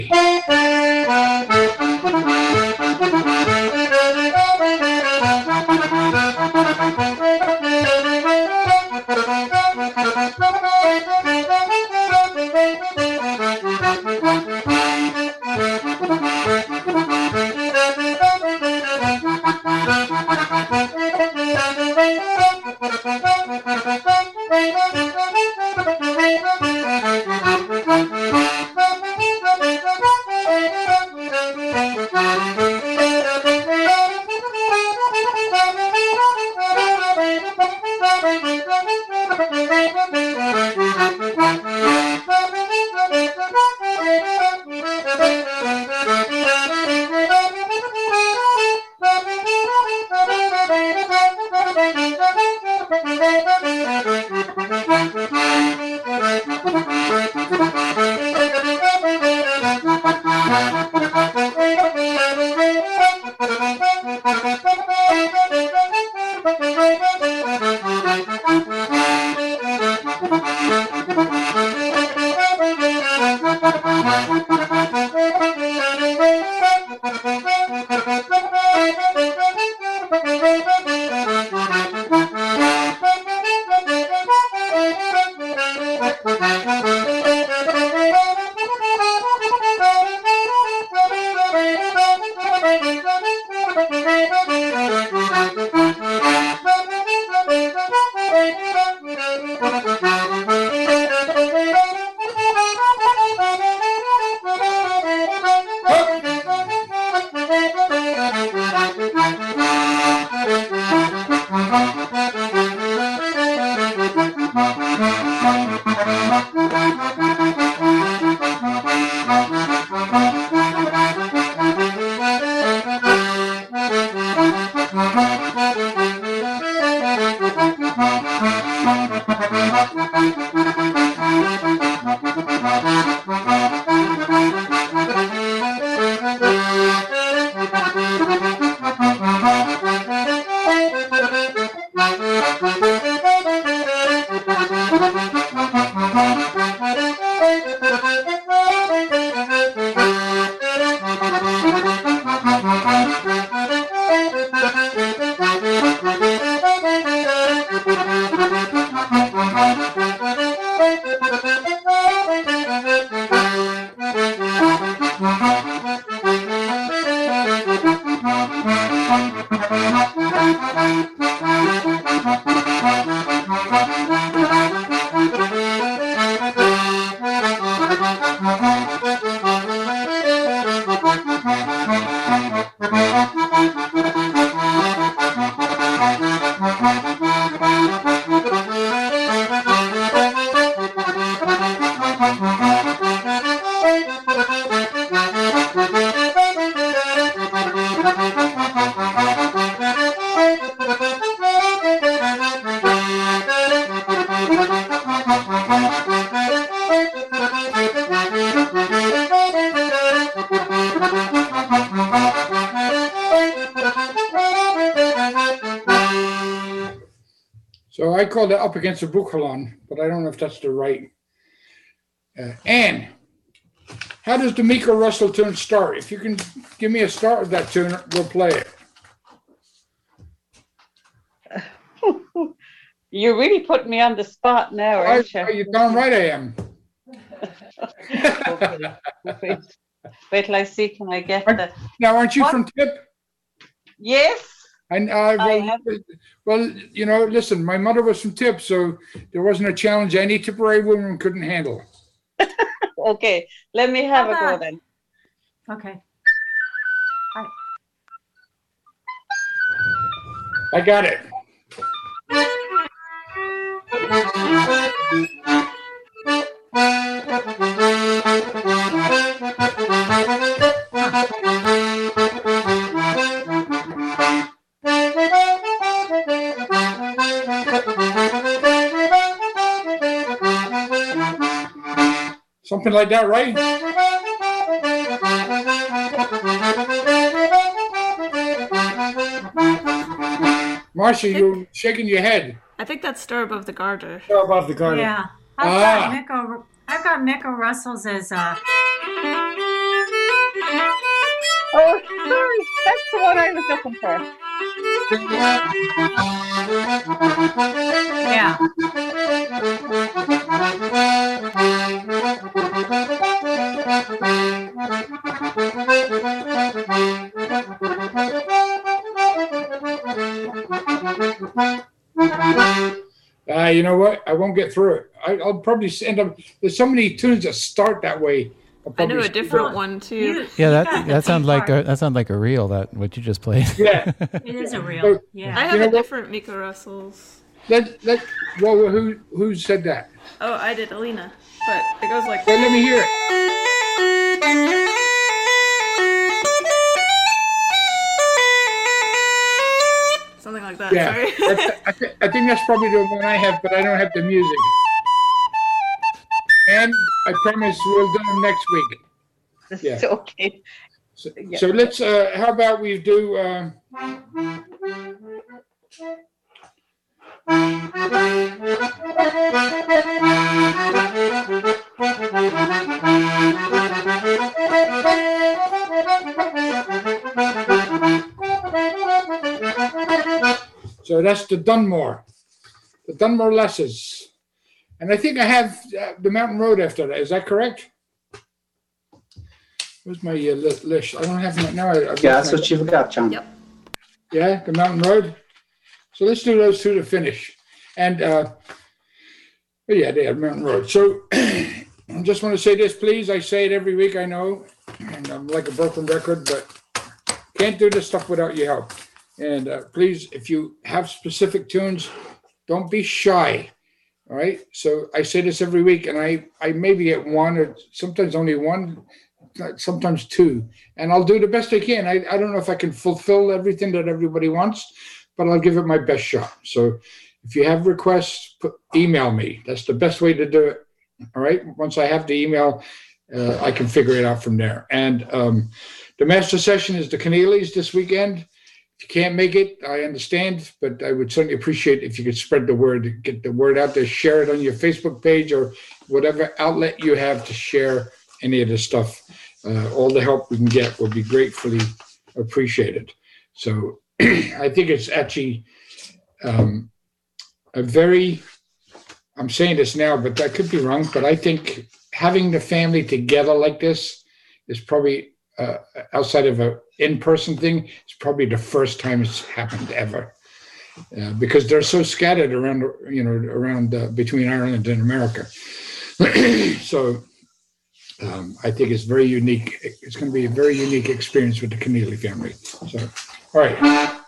So I called it Up Against the Buchalon, but I don't know if that's the right. Anne, how does the Miko Russell tune start? If you can give me a start of that tune, we'll play it. You're really putting me on the spot now, aren't you? You're darn right I am. Okay. Wait till I see, can I get the... Now, aren't you from Tip? Yes. Well, you know, listen, my mother was from Tip, so there wasn't a challenge any Tipperary woman couldn't handle. Okay, let me have a go then. Okay. I got it. Something like that, right? Marcia, you're shaking your head. I think that's Stir Above the Garter. Stir Above the Garter. Yeah. I've got Miko Russell's as was looking for. Yeah. You know what? I won't get through it. I'll probably end up. There's so many tunes that start that way. I know a different one too. Yeah, that sounds like a reel. That what you just played. Yeah, It is a real. So, Yeah. I have You know a what? different Mika Russells. well, who said that? Oh, I did, Alina. But it goes like. Well, let me hear it. Something like that. Yeah, Sorry. I think that's probably the one I have, but I don't have the music. And I promise we'll do them next week. Yeah. It's okay. So let's. How about we do? So that's the Dunmore Lasses. And I think I have the Mountain Road after that. Is that correct? Where's my list? I don't have it now. Yeah, that's what you've got, John. Yep. Yeah, the Mountain Road. So let's do those two to finish. And yeah, they have Mountain Road. So I just want to say this, please. I say it every week, I know, and I'm like a broken record, but can't do this stuff without your help. And please, if you have specific tunes, don't be shy. All right. So I say this every week, and I maybe get one or sometimes only one, sometimes two, and I'll do the best I can. I don't know if I can fulfill everything that everybody wants, but I'll give it my best shot. So if you have requests, email me. That's the best way to do it. All right. Once I have the email, I can figure it out from there. And the master session is the Keneally's this weekend. If you can't make it, I understand, but I would certainly appreciate if you could spread the word, get the word out there, share it on your Facebook page or whatever outlet you have to share any of this stuff. All the help we can get will be gratefully appreciated. So I think it's actually I'm saying this now, but I could be wrong, but I think having the family together like this is probably outside of an in-person thing, it's probably the first time it's happened ever. Because they're so scattered around, between Ireland and America. So I think it's very unique. It's going to be a very unique experience with the Keneally family. So, all right.